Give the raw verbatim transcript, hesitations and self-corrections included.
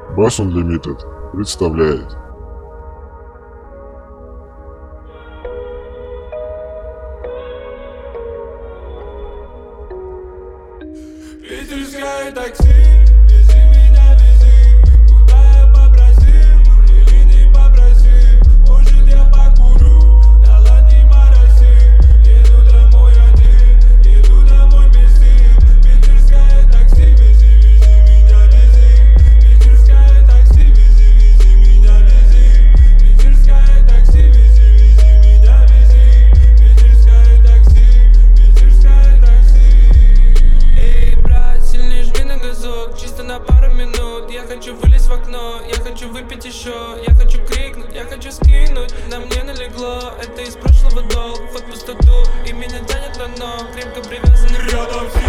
Bass Unlimited представляет. Питерское такси, вези меня, вези. Куда я попросил или не попросил? Может я покурю, да ладно не морози. Еду домой один, еду домой без них. Питерское такси, вези, вези меня, вези. Питерское такси, вези, вези меня, вези. Питерское такси, вези, вези меня, вези. Питерское такси, питерское такси. Эй, брат, сильнее жми на газок, чисто на пару минут. Я хочу вылезть в окно, я хочу выпить еще. Я хочу крикнуть, я хочу скинуть. На мне налегло, это из прошлого долг. Вход в пустоту, и меня тянет на дно. Крепко привязанный рядом.